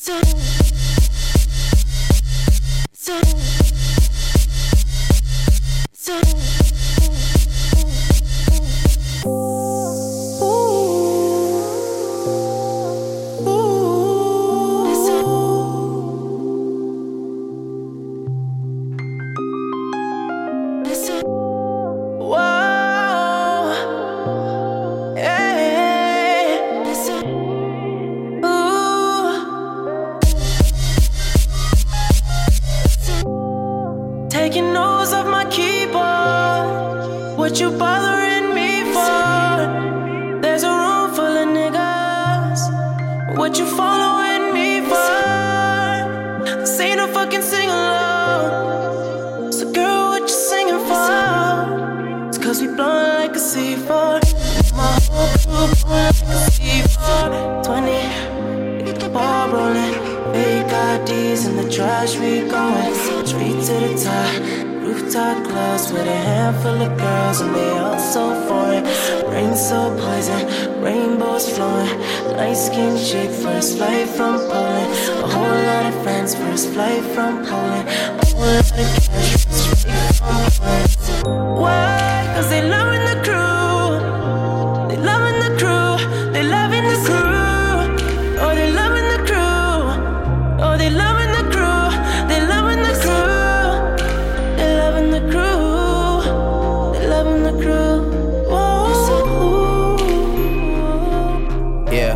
Taking notes off my keyboard. What you bothering me for? There's a room full of niggas. What you following me for? This ain't no fucking sing-along. So girl, what you singing for? It's cause we blowin' like a C4. My whole crew blowin' like a C4. 20, get the ball rollin'. Fake IDs in the trash, we going straight to the top. Rooftop clubs with a handful of girls, and they all so foreign. Rain so poison, rainbows flowing. Light-skinned chick, first flight from Poland. A whole lot of friends, first flight from Poland. A whole lot of cash, straight from Poland. Why? Cause they loving the crew. They loving the crew. They loving the crew. Oh, they loving the crew. Oh, they loving the crew. They loving the crew. They loving the crew. They loving the crew. Whoa. Yeah.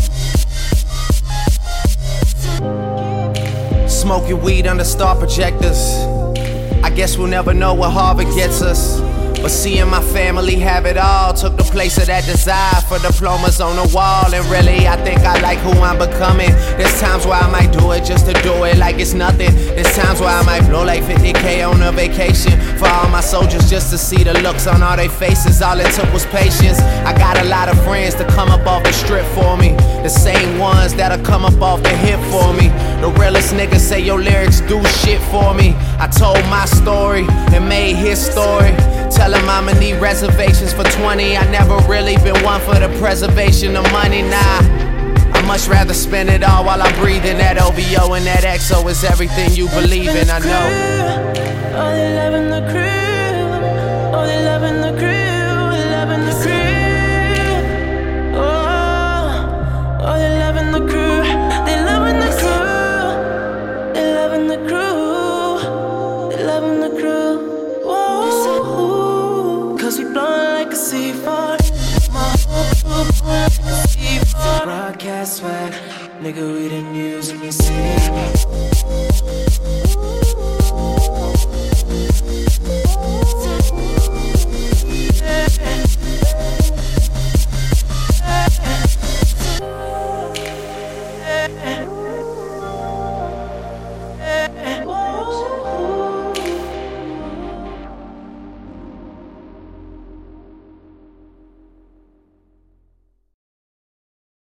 Smoking weed under star projectors. I guess we'll never know what Harvard gets us. But seeing my family have it all took the place of that desire for diplomas on the wall. And really, I think I like who I'm becoming. There's times where I might do it just to do it like it's nothing. There's times where I might blow like 50K on a vacation for all my soldiers just to see the looks on all their faces. All it took was patience. I got a lot of friends to come up off the strip for me, the same ones that'll come up off the hip for me. The realest niggas say your lyrics do shit for me. I told my story and made his story. Tell him I'ma need reservations for 20. I never really been one for the preservation of money, nah. I much rather spend it all while I'm breathing. That OVO and that XO is everything you believe in, I know. Oh, they loving the crew. Oh, they loving the crew. They loving the crew. Oh, they loving the crew. They loving the crew. They loving the crew. They loving the crew. Cause we blowin' like a C4. My whole crew blowin' like a C4. Broadcast swag, nigga, we the news in the city.